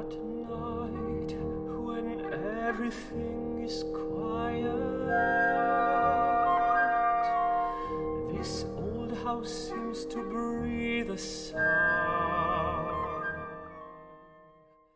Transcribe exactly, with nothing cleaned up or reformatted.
At night, when everything is quiet, this old house seems to breathe a sigh.